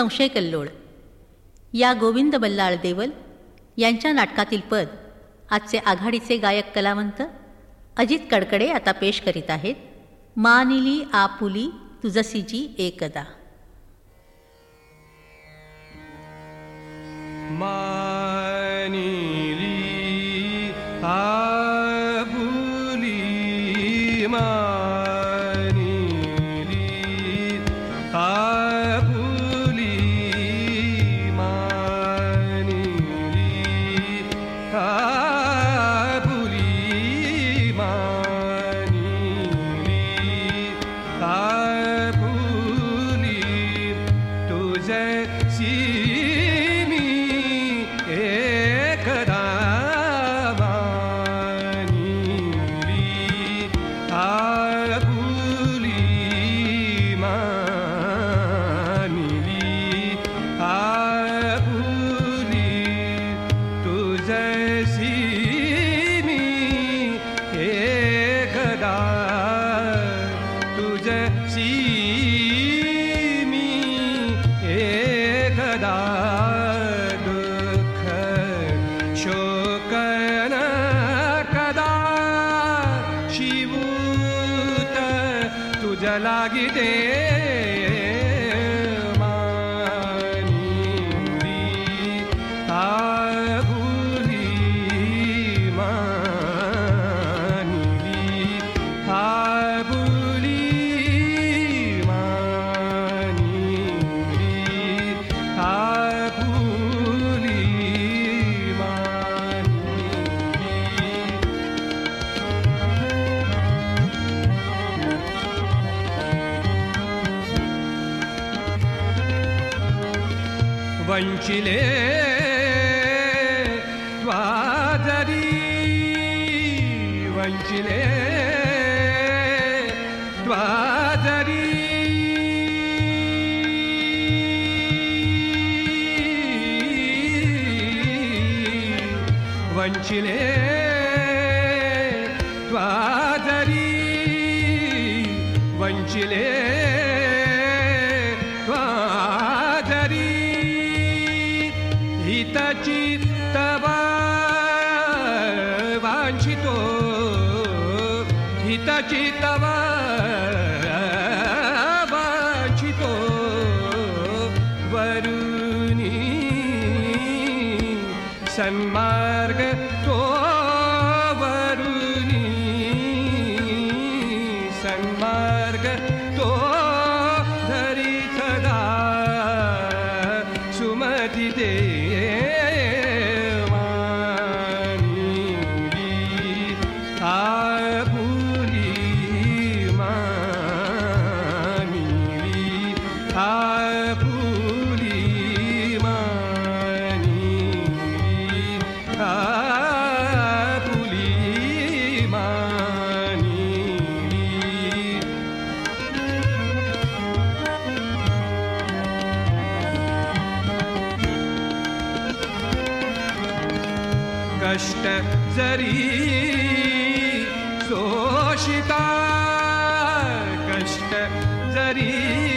संशय कल्लोळ या गोविंद बल्लाळ देवल यांच्या नाटकातील पद आजचे आघाडीचे गायक कलावंत अजित कडकडे आता पेश करीत आहेत. मानिली आपुली तुझसीची एकदा. मानिली आपुली मानिली आपुली मानिली आपुली मानिली आपुली तुझसी लागिते मानिली आपुली मानिली आपुली मानिली आपुली वंचिले त्वादरी वंचिले त्वादरी वंचिले त्वादरी वंचिले हिताची तवा वांछितो हिताची तवा वांछितो वरुणी सन्मार्ग तो वरुणी सन्मार्ग तो धरी सदा सुमती दे कष्ट जरी शोषिता कष्ट जरी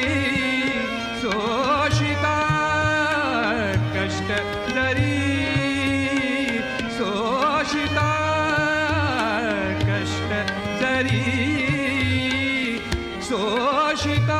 शोषिता कष्ट जरी शोषिता कष्ट जरी शोषिता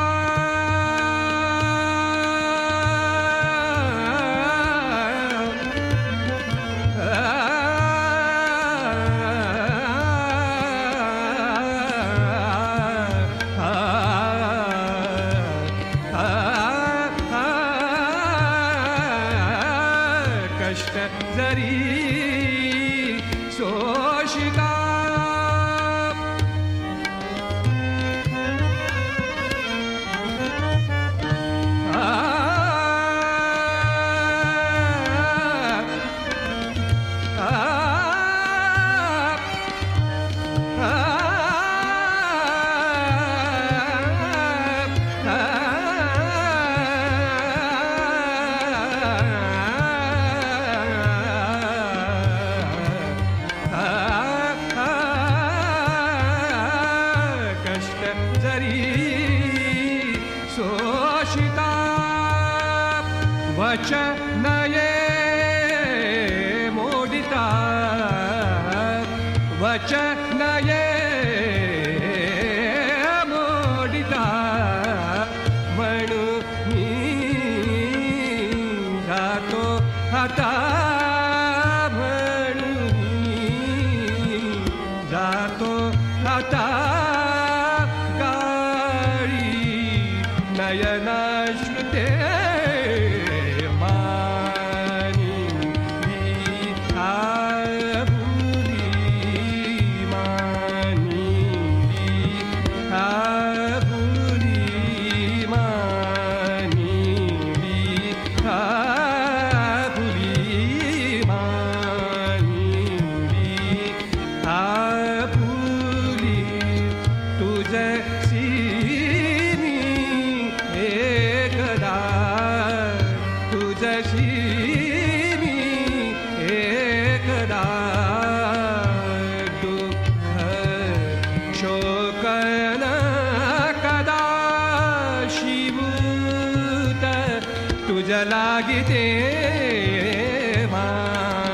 जरी शोषिता वचन ये मोडिता वचन ये मोडिता म्हणून मी जातो आता म्हणून मी जातो आता गाळी नयनाश्रुते तुझ लागिते मा